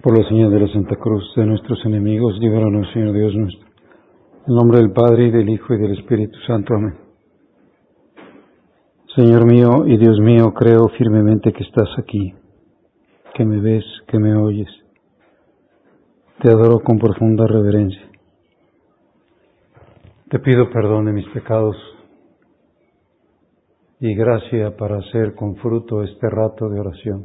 Por la señal de la Santa Cruz de nuestros enemigos, líbranos, Señor Dios nuestro. En nombre del Padre, y del Hijo, y del Espíritu Santo. Amén. Señor mío y Dios mío, creo firmemente que estás aquí, que me ves, que me oyes. Te adoro con profunda reverencia. Te pido perdón de mis pecados y gracia para hacer con fruto este rato de oración.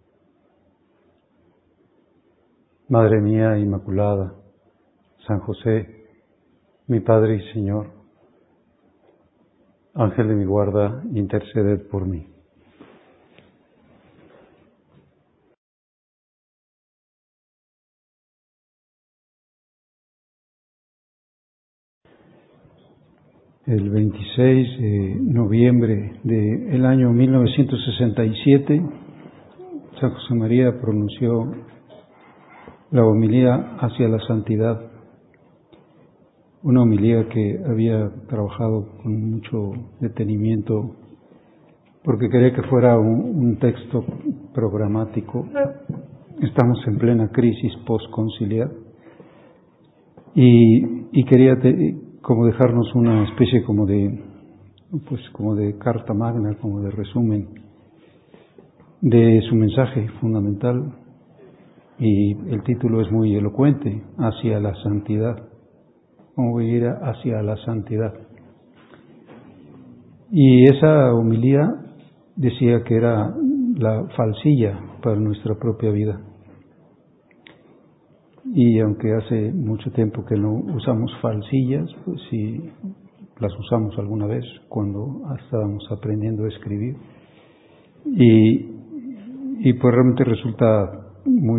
Madre mía Inmaculada, San José, mi Padre y Señor, Ángel de mi guarda, interceded por mí. El 26 de noviembre del año 1967, San José María pronunció la homilía hacia la santidad, una homilía que había trabajado con mucho detenimiento porque quería que fuera un texto programático. Estamos en plena crisis postconciliar y quería como dejarnos una especie como de carta magna, como de resumen de su mensaje fundamental, y el título es muy elocuente: hacia la santidad. ¿Cómo ir hacia la santidad? Y esa homilía decía que era la falsilla para nuestra propia vida. Y aunque hace mucho tiempo que no usamos falsillas, pues sí las usamos alguna vez cuando estábamos aprendiendo a escribir. Y pues realmente resulta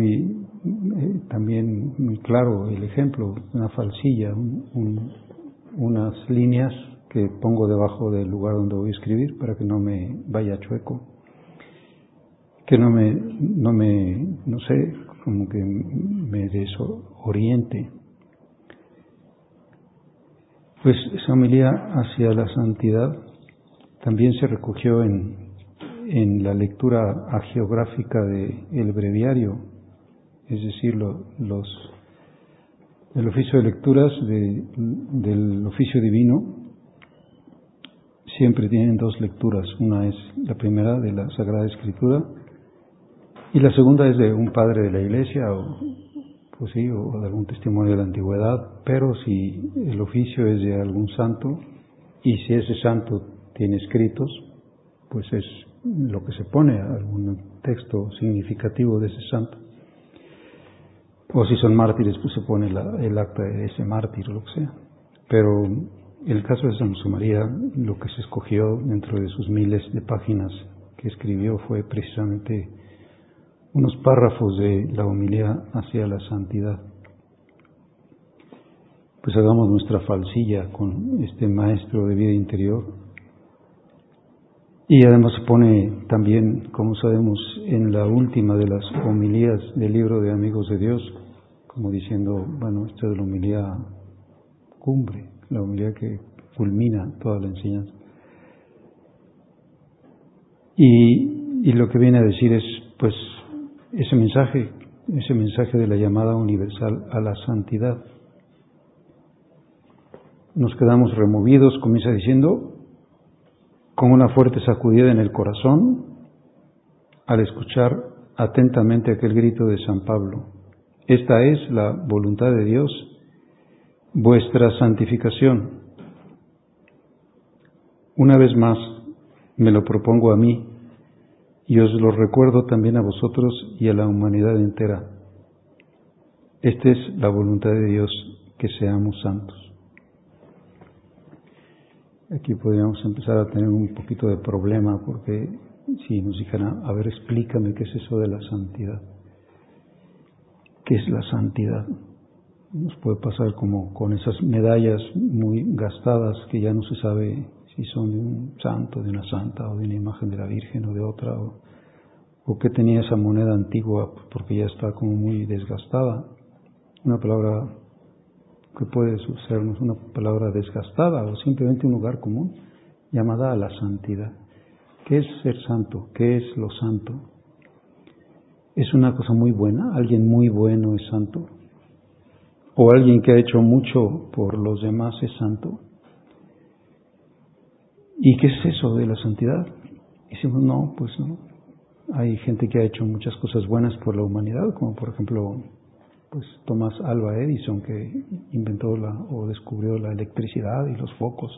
también muy claro el ejemplo, una falsilla, unas líneas que pongo debajo del lugar donde voy a escribir para que no me vaya chueco, que no sé, como que me desoriente. Pues esa homilía hacia la santidad también se recogió en la lectura hagiográfica del breviario, es decir, el oficio de lecturas del oficio divino siempre tienen dos lecturas. Una es la primera de la Sagrada Escritura y la segunda es de un padre de la Iglesia o de algún testimonio de la antigüedad, pero si el oficio es de algún santo y si ese santo tiene escritos, pues es lo que se pone, algún texto significativo de ese santo. O si son mártires, pues se pone el acta de ese mártir o lo que sea. Pero en el caso de San José María, lo que se escogió dentro de sus miles de páginas que escribió fue precisamente unos párrafos de la homilía hacia la santidad. Pues hagamos nuestra falsilla con este maestro de vida interior. Y además se pone también, como sabemos, en la última de las homilías del libro de Amigos de Dios, como diciendo, esta es la homilía cumbre, la homilía que culmina toda la enseñanza. Y lo que viene a decir es, pues, ese mensaje de la llamada universal a la santidad. Nos quedamos removidos, comienza diciendo, con una fuerte sacudida en el corazón al escuchar atentamente aquel grito de San Pablo: esta es la voluntad de Dios, vuestra santificación. Una vez más me lo propongo a mí y os lo recuerdo también a vosotros y a la humanidad entera. Esta es la voluntad de Dios, que seamos santos. Aquí podríamos empezar a tener un poquito de problema, porque si nos dijeran, a ver, explícame qué es eso de la santidad. ¿Qué es la santidad? Nos puede pasar como con esas medallas muy gastadas que ya no se sabe si son de un santo, de una santa, o de una imagen de la Virgen o de otra, o qué tenía esa moneda antigua, porque ya está como muy desgastada. Una palabra que puede sernos una palabra desgastada o simplemente un lugar común, llamada a la santidad. ¿Qué es ser santo? ¿Qué es lo santo? es una cosa muy buena, alguien muy bueno es santo, o alguien que ha hecho mucho por los demás es santo. ¿Y qué es eso de la santidad? Y decimos, no, pues no. Hay gente que ha hecho muchas cosas buenas por la humanidad, como por ejemplo, pues Thomas Alva Edison, que inventó o descubrió la electricidad y los focos.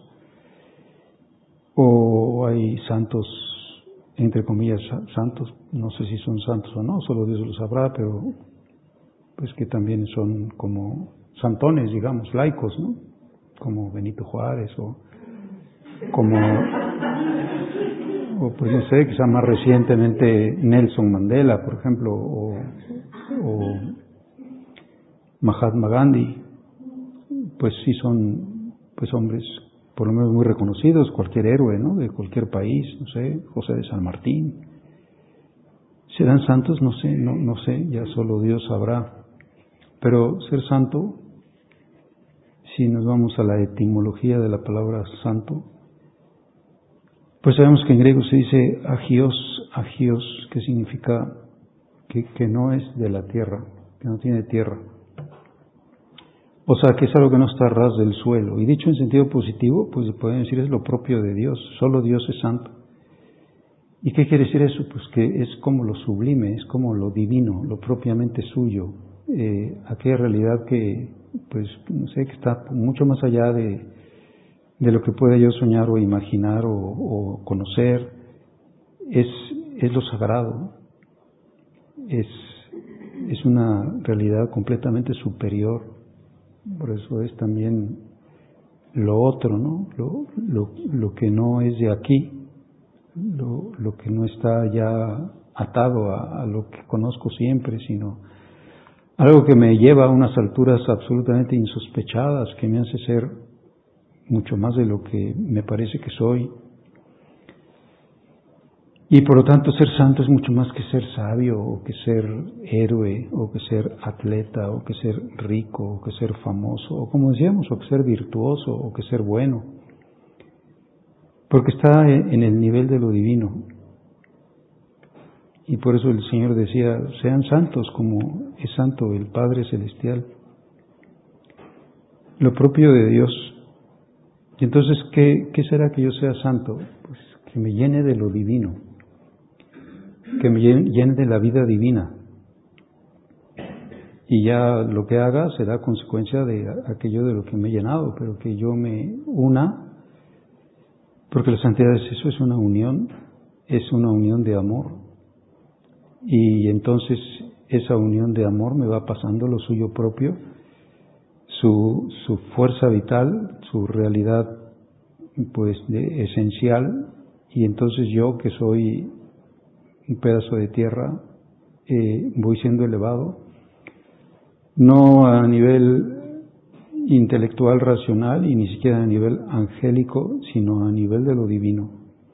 O hay santos, entre comillas, santos, no sé si son santos o no, solo Dios lo sabrá, pero pues que también son como santones, digamos, laicos, ¿no? Como Benito Juárez o pues no sé, quizá más recientemente Nelson Mandela, por ejemplo, o Mahatma Gandhi, pues sí son pues hombres por lo menos muy reconocidos, cualquier héroe, ¿no? De cualquier país, no sé, José de San Martín. ¿Serán santos? No sé, no sé, ya solo Dios sabrá. Pero ser santo, si nos vamos a la etimología de la palabra santo, pues sabemos que en griego se dice agios, que significa que no es de la tierra, que no tiene tierra. O sea, que es algo que no está a ras del suelo. Y dicho en sentido positivo, pues se puede decir es lo propio de Dios. Solo Dios es santo. ¿Y qué quiere decir eso? Pues que es como lo sublime, es como lo divino, lo propiamente suyo. Aquella realidad que, pues, no sé, que está mucho más allá de lo que pueda yo soñar o imaginar o conocer. Es lo sagrado. Es una realidad completamente superior. Por eso es también lo otro, ¿no? Lo que no es de aquí, lo que no está ya atado a lo que conozco siempre, sino algo que me lleva a unas alturas absolutamente insospechadas, que me hace ser mucho más de lo que me parece que soy. Y por lo tanto ser santo es mucho más que ser sabio, o que ser héroe, o que ser atleta, o que ser rico, o que ser famoso, o como decíamos, o que ser virtuoso, o que ser bueno. Porque está en el nivel de lo divino. Y por eso el Señor decía, sean santos como es santo el Padre Celestial. Lo propio de Dios. Y entonces, ¿qué será que yo sea santo? Pues que me llene de lo divino. Que me llene de la vida divina. Y ya lo que haga será consecuencia de aquello de lo que me he llenado, pero que yo me una, porque la santidad es eso, es una unión de amor. Y entonces esa unión de amor me va pasando lo suyo propio, su fuerza vital, su realidad pues esencial, y entonces yo, que soy un pedazo de tierra, voy siendo elevado, no a nivel intelectual, racional, y ni siquiera a nivel angélico, sino a nivel de lo divino.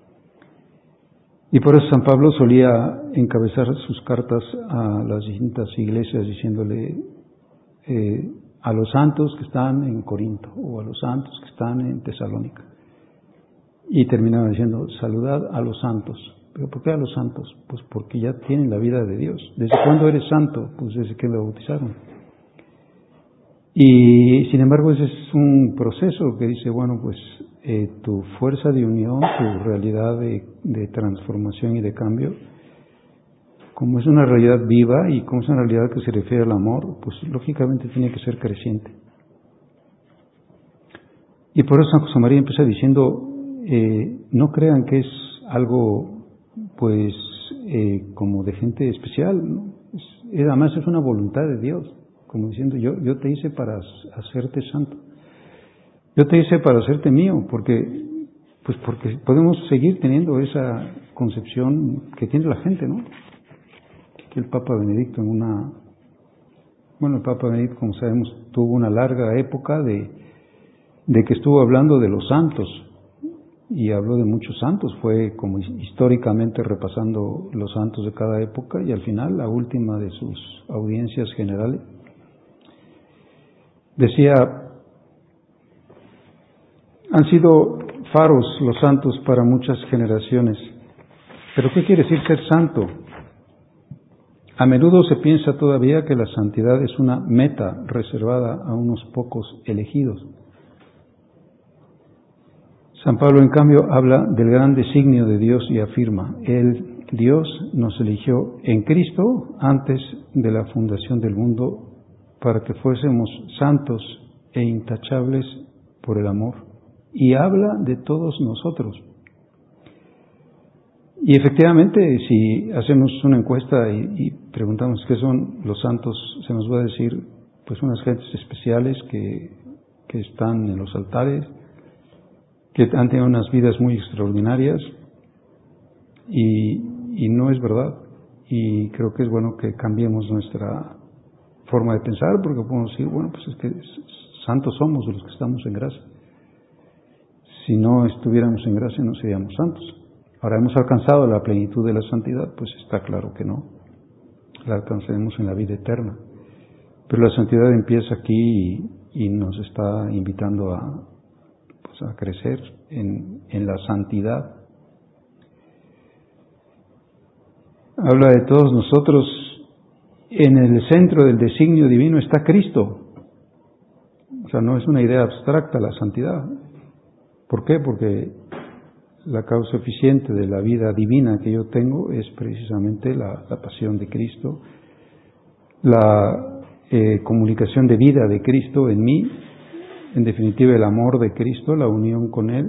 Y por eso San Pablo solía encabezar sus cartas a las distintas iglesias diciéndole a los santos que están en Corinto o a los santos que están en Tesalónica. Y terminaba diciendo, saludad a los santos. ¿Pero por qué a los santos? Pues porque ya tienen la vida de Dios. ¿Desde cuándo eres santo? Pues desde que me bautizaron. Y sin embargo ese es un proceso que dice, bueno, pues tu fuerza de unión, tu realidad de transformación y de cambio, como es una realidad viva y como es una realidad que se refiere al amor, pues lógicamente tiene que ser creciente. Y por eso San José María empieza diciendo, no crean que es algo pues como de gente especial, ¿no? Además es una voluntad de Dios, como diciendo, yo te hice para hacerte santo. Yo te hice para hacerte mío, porque podemos seguir teniendo esa concepción que tiene la gente, ¿no? Que el Papa Benedicto el Papa Benedicto, como sabemos, tuvo una larga época de que estuvo hablando de los santos, y habló de muchos santos, fue como históricamente repasando los santos de cada época, y al final, la última de sus audiencias generales, decía, han sido faros los santos para muchas generaciones. ¿Pero qué quiere decir ser santo? A menudo se piensa todavía que la santidad es una meta reservada a unos pocos elegidos. San Pablo, en cambio, habla del gran designio de Dios y afirma: Dios nos eligió en Cristo antes de la fundación del mundo para que fuésemos santos e intachables por el amor. Y habla de todos nosotros. Y efectivamente, si hacemos una encuesta y preguntamos qué son los santos, se nos va a decir pues unas gentes especiales que están en los altares, que han tenido unas vidas muy extraordinarias, y no es verdad. Y creo que es bueno que cambiemos nuestra forma de pensar, porque podemos decir, bueno, pues es que santos somos los que estamos en gracia. Si no estuviéramos en gracia no seríamos santos. Ahora, ¿hemos alcanzado la plenitud de la santidad? Pues está claro que no. La alcanzaremos en la vida eterna. Pero la santidad empieza aquí y nos está invitando a crecer en la santidad. Habla de todos nosotros. En el centro del designio divino está Cristo. O sea, no es una idea abstracta la santidad. ¿Por qué? Porque la causa eficiente de la vida divina que yo tengo es precisamente la pasión de Cristo, la comunicación de vida de Cristo en mí, en definitiva el amor de Cristo, la unión con Él.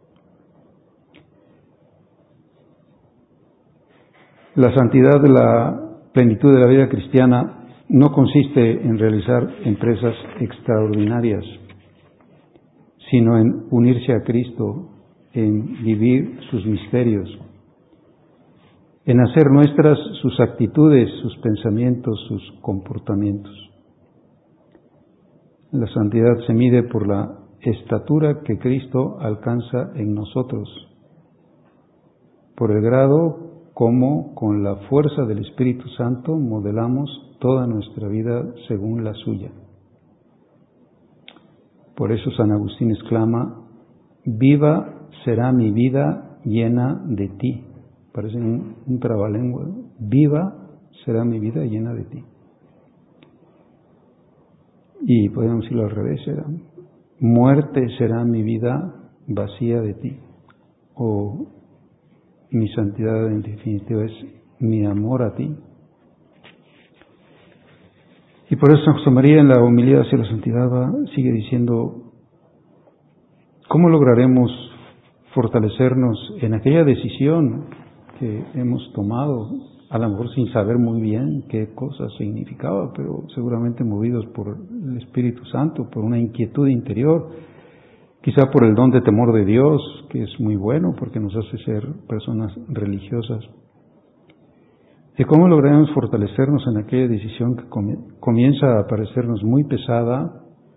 La santidad de la plenitud de la vida cristiana no consiste en realizar empresas extraordinarias, sino en unirse a Cristo, en vivir sus misterios, en hacer nuestras sus actitudes, sus pensamientos, sus comportamientos. La santidad se mide por la estatura que Cristo alcanza en nosotros, por el grado como con la fuerza del Espíritu Santo modelamos toda nuestra vida según la suya. Por eso San Agustín exclama: viva será mi vida llena de ti. Parece un trabalengua. Viva será mi vida llena de ti. Y podemos decirlo al revés, muerte será mi vida vacía de ti. O mi santidad en definitiva es mi amor a ti. Y por eso San José María en la homilía hacia la santidad sigue diciendo: ¿cómo lograremos fortalecernos en aquella decisión que hemos tomado, a lo mejor sin saber muy bien qué cosa significaba, pero seguramente movidos por el Espíritu Santo, por una inquietud interior, quizá por el don de temor de Dios, que es muy bueno porque nos hace ser personas religiosas? ¿De cómo lograremos fortalecernos en aquella decisión que comienza a parecernos muy pesada?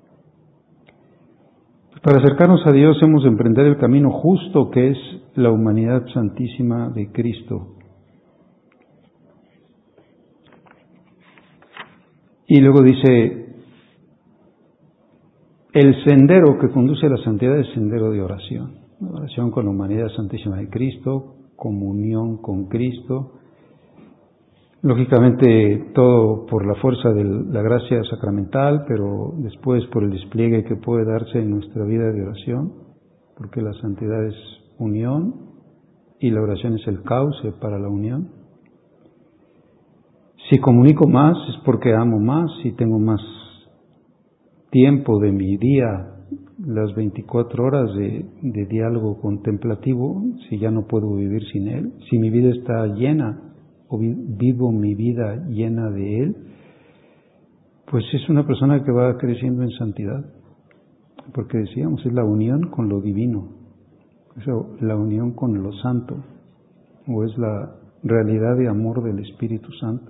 Para acercarnos a Dios hemos de emprender el camino justo que es la humanidad santísima de Cristo. Y luego dice: el sendero que conduce a la santidad es el sendero de oración. Oración con la humanidad santísima de Cristo, comunión con Cristo. Lógicamente todo por la fuerza de la gracia sacramental, pero después por el despliegue que puede darse en nuestra vida de oración, porque la santidad es unión y la oración es el cauce para la unión. Si comunico más es porque amo más, si tengo más tiempo de mi día, las 24 horas de diálogo contemplativo, si ya no puedo vivir sin él, si mi vida está llena o vivo mi vida llena de Él, pues es una persona que va creciendo en santidad, porque decíamos, es la unión con lo divino, es la unión con lo santo, o es la realidad de amor del Espíritu Santo.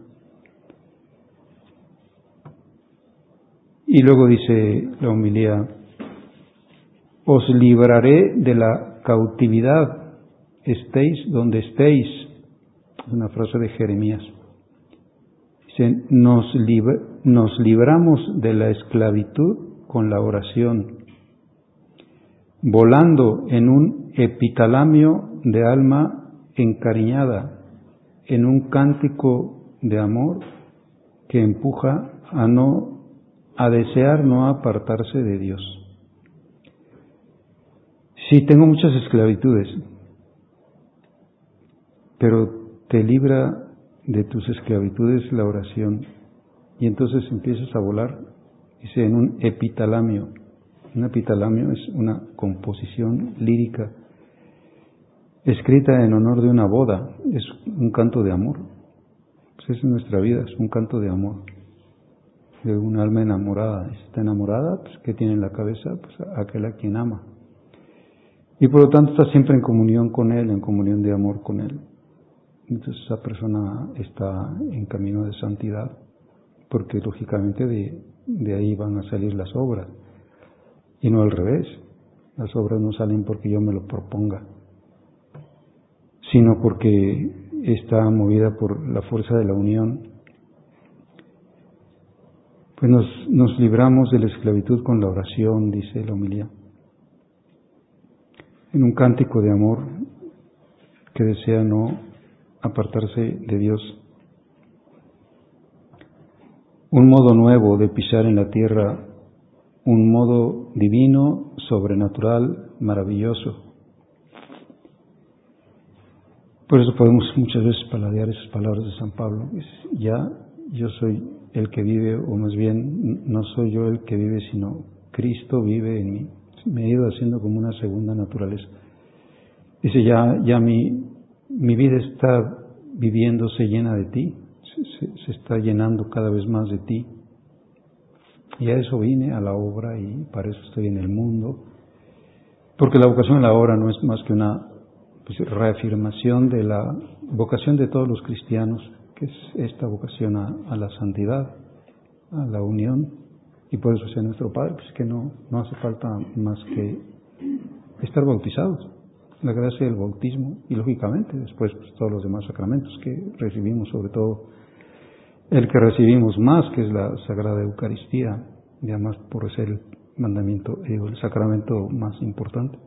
Y luego dice la homilía: os libraré de la cautividad, estéis donde estéis. Es una frase de Jeremías. Dice: nos libramos de la esclavitud con la oración, volando en un epitalamio de alma encariñada, en un cántico de amor que empuja a desear no apartarse de Dios. Sí, tengo muchas esclavitudes, pero te libra de tus esclavitudes la oración, y entonces empiezas a volar, dice, en un epitalamio. Un epitalamio es una composición lírica escrita en honor de una boda, es un canto de amor. Pues es nuestra vida, es un canto de amor, de un alma enamorada. Está enamorada, pues ¿qué tiene en la cabeza? Pues aquel a quien ama. Y por lo tanto está siempre en comunión con Él, en comunión de amor con Él. Entonces esa persona está en camino de santidad, porque lógicamente de ahí van a salir las obras, y no al revés. Las obras no salen porque yo me lo proponga, sino porque está movida por la fuerza de la unión. Pues nos libramos de la esclavitud con la oración, dice la homilía, en un cántico de amor que desea no apartarse de Dios. Un modo nuevo de pisar en la tierra, un modo divino, sobrenatural, maravilloso. Por eso podemos muchas veces paladear esas palabras de San Pablo. Ya yo soy el que vive, o más bien no soy yo el que vive, sino Cristo vive en mí. Me he ido haciendo como una segunda naturaleza. Dice, ya mi vida está viviéndose llena de ti, se está llenando cada vez más de ti. Y a eso vine, a la obra, y para eso estoy en el mundo. Porque la vocación a la obra no es más que una reafirmación de la vocación de todos los cristianos, que es esta vocación a la santidad, a la unión, y por eso sea nuestro Padre, pues que no hace falta más que estar bautizados, la gracia del bautismo, y lógicamente después pues, todos los demás sacramentos que recibimos, sobre todo el que recibimos más, que es la Sagrada Eucaristía, y además por ser el mandamiento, el sacramento más importante.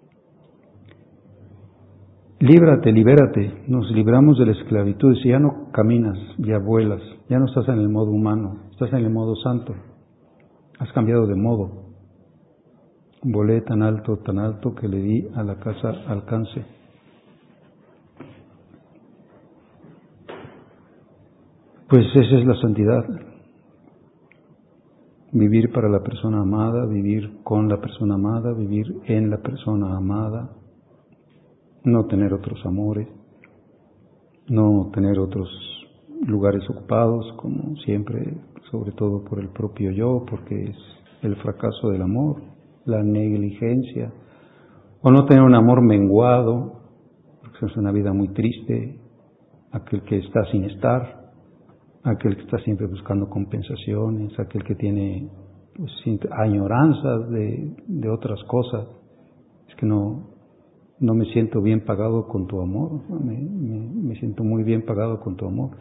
Líbrate, libérate, nos libramos de la esclavitud. Si ya no caminas, ya vuelas, ya no estás en el modo humano, estás en el modo santo, has cambiado de modo. Volé tan alto que le di a la casa alcance. Pues esa es la santidad. Vivir para la persona amada, vivir con la persona amada, vivir en la persona amada, no tener otros amores, no tener otros lugares ocupados, como siempre, sobre todo por el propio yo, porque es el fracaso del amor, la negligencia, o no tener un amor menguado, porque es una vida muy triste, aquel que está sin estar, aquel que está siempre buscando compensaciones, aquel que tiene pues, añoranzas de otras cosas. Es que no me siento bien pagado con tu amor, me siento muy bien pagado con tu amor.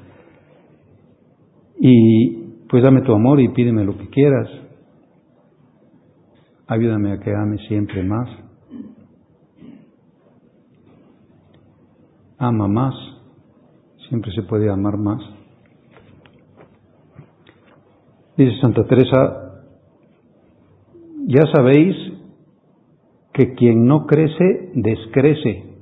Y pues dame tu amor y pídeme lo que quieras. Ayúdame a que ame siempre más. Ama más. Siempre se puede amar más. Dice Santa Teresa, ya sabéis que quien no crece, descrece,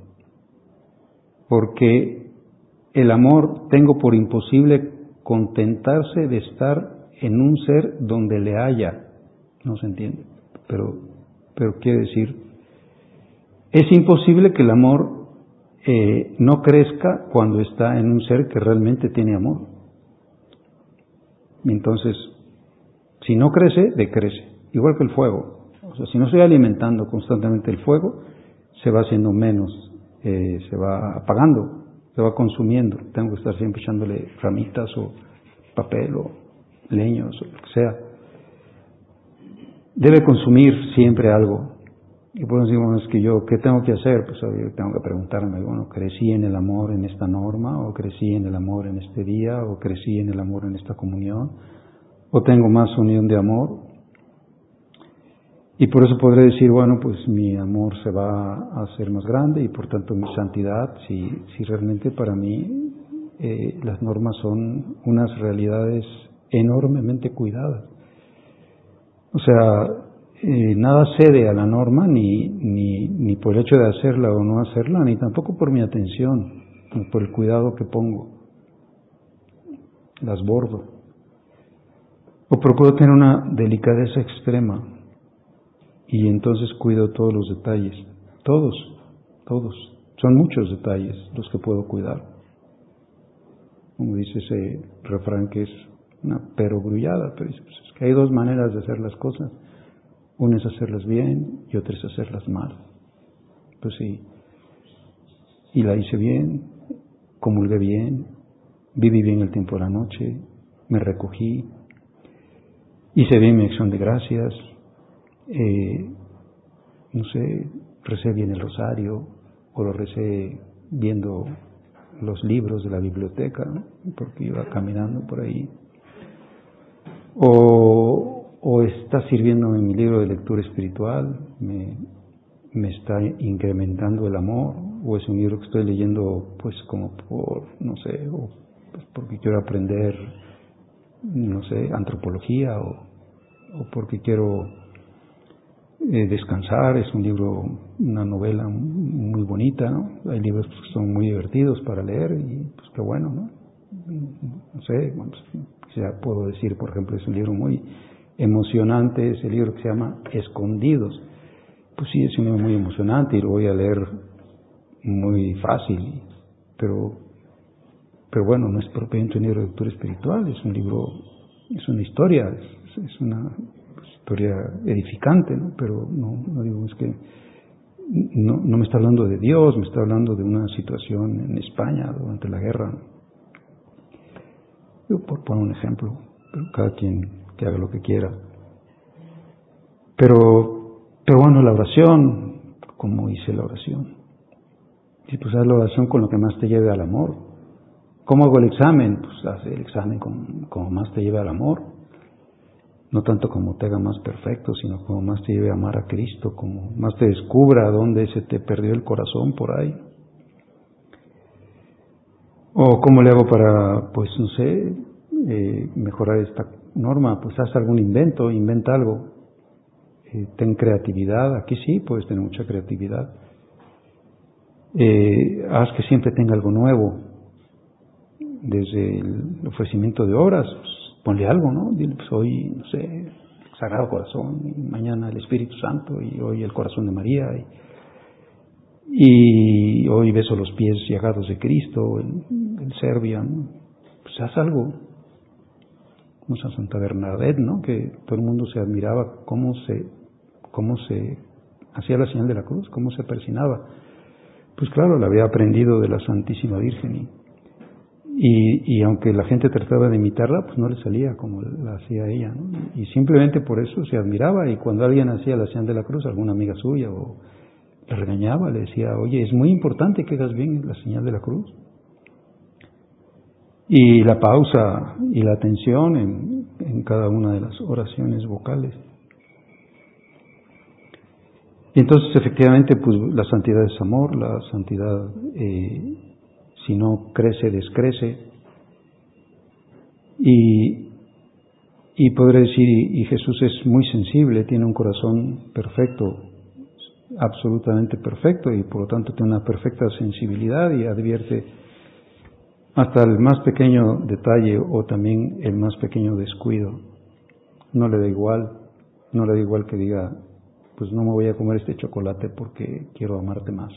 porque el amor tengo por imposible contentarse de estar en un ser donde le haya. No se entiende, pero quiere decir, es imposible que el amor no crezca cuando está en un ser que realmente tiene amor. Entonces, si no crece, decrece, igual que el fuego. O sea, si no estoy alimentando constantemente el fuego, se va haciendo menos, se va apagando, se va consumiendo. Tengo que estar siempre echándole ramitas o papel o leños o lo que sea. Debe consumir siempre algo. Y por eso decimos, es que yo, ¿qué tengo que hacer? Pues yo tengo que preguntarme, bueno, ¿crecí en el amor en esta norma? ¿O crecí en el amor en este día? ¿O crecí en el amor en esta comunión? ¿O tengo más unión de amor? Y por eso podré decir, bueno, pues mi amor se va a hacer más grande y por tanto mi santidad, si realmente para mí las normas son unas realidades enormemente cuidadas. O sea, nada cede a la norma, ni por el hecho de hacerla o no hacerla, ni tampoco por mi atención, ni por el cuidado que pongo. Las bordo. O procuro tener una delicadeza extrema y entonces cuido todos los detalles. Todos. Son muchos detalles los que puedo cuidar. Como dice ese refrán que es una perogrullada, pero es que hay dos maneras de hacer las cosas. Una es hacerlas bien y otra es hacerlas mal. Pues sí. Y la hice bien, comulgué bien, viví bien el tiempo de la noche, me recogí, hice bien mi acción de gracias, no sé, recé bien el rosario, o lo recé viendo los libros de la biblioteca, ¿no? Porque iba caminando por ahí, o está sirviéndome mi libro de lectura espiritual, me está incrementando el amor, o es un libro que estoy leyendo pues como por, no sé, o pues porque quiero aprender, no sé, antropología, o porque quiero descansar. Es un libro, una novela muy bonita, ¿no? Hay libros que son muy divertidos para leer y pues qué bueno, ¿no? No sé, bueno, pues, ya puedo decir, por ejemplo, es un libro muy emocionante, es el libro que se llama Escondidos. Pues sí, es un libro muy emocionante y lo voy a leer muy fácil, pero bueno, no es propiamente un libro de lectura espiritual, es un libro, es una historia, es una historia edificante, ¿no? Pero no digo, es que no me está hablando de Dios, me está hablando de una situación en España durante la guerra. Yo por poner un ejemplo, pero cada quien que haga lo que quiera. Pero bueno, la oración, ¿cómo hice la oración? Y pues haz la oración con lo que más te lleve al amor. ¿Cómo hago el examen? Pues haz el examen como más te lleve al amor. No tanto como te haga más perfecto, sino como más te lleve a amar a Cristo, como más te descubra dónde se te perdió el corazón por ahí. O cómo le hago para, pues no sé, mejorar esta norma. Pues haz algún invento, inventa algo. Ten creatividad, aquí sí puedes tener mucha creatividad. Haz que siempre tenga algo nuevo, desde el ofrecimiento de obras, pues, ponle algo, ¿no? Dile, pues hoy, no sé, Sagrado Corazón, y mañana el Espíritu Santo, y hoy el Corazón de María, y hoy beso los pies llagados de Cristo, el Serbia, ¿no? Pues haz algo. Como Santa Bernadette, ¿no? Que todo el mundo se admiraba cómo se hacía la señal de la cruz, cómo se persinaba. Pues claro, la había aprendido de la Santísima Virgen y aunque la gente trataba de imitarla, pues no le salía como la hacía ella, ¿no? Y simplemente por eso se admiraba, y cuando alguien hacía la señal de la cruz, alguna amiga suya o le regañaba, le decía, oye, es muy importante que hagas bien la señal de la cruz. Y la pausa y la atención en cada una de las oraciones vocales. Y entonces efectivamente pues la santidad es amor, la santidad si no crece, descrece. Y podré decir, y Jesús es muy sensible, tiene un corazón perfecto, absolutamente perfecto, y por lo tanto tiene una perfecta sensibilidad y advierte hasta el más pequeño detalle o también el más pequeño descuido. No le da igual que diga, pues no me voy a comer este chocolate porque quiero amarte más.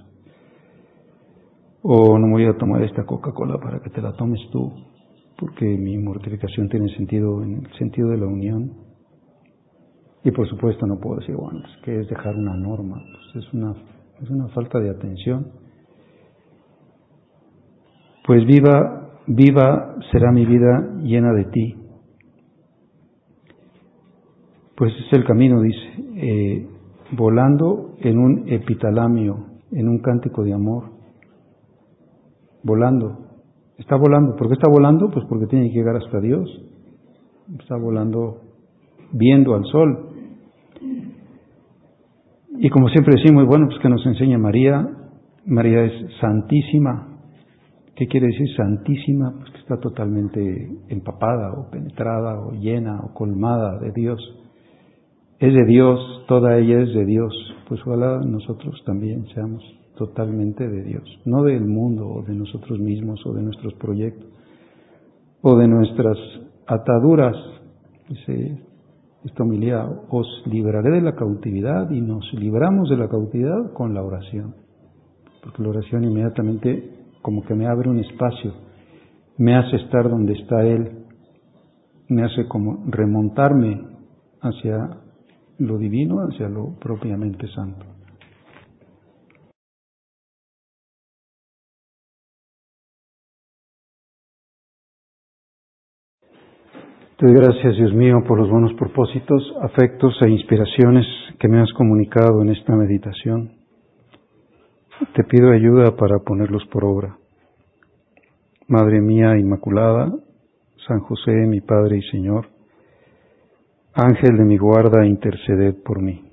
O no me voy a tomar esta Coca-Cola para que te la tomes tú, porque mi mortificación tiene sentido en el sentido de la unión. Y por supuesto no puedo decir, bueno, es que es dejar una norma, pues es una falta de atención. Pues viva será mi vida llena de ti. Pues es el camino, dice, volando en un epitalamio, en un cántico de amor. Volando. Está volando. ¿Por qué está volando? Pues porque tiene que llegar hasta Dios. Está volando viendo al sol. Y como siempre decimos, bueno, pues que nos enseña María. María es santísima. ¿Qué quiere decir santísima? Pues que está totalmente empapada o penetrada o llena o colmada de Dios. Es de Dios, toda ella es de Dios. Pues ojalá nosotros también seamos totalmente de Dios, no del mundo o de nosotros mismos o de nuestros proyectos o de nuestras ataduras. Dice esta homilía: os libraré de la cautividad, y nos libramos de la cautividad con la oración, porque la oración inmediatamente como que me abre un espacio, me hace estar donde está Él, me hace como remontarme hacia lo divino, hacia lo propiamente santo. Te doy gracias, Dios mío, por los buenos propósitos, afectos e inspiraciones que me has comunicado en esta meditación. Te pido ayuda para ponerlos por obra. Madre mía Inmaculada, San José, mi Padre y Señor, Ángel de mi guarda, interceded por mí.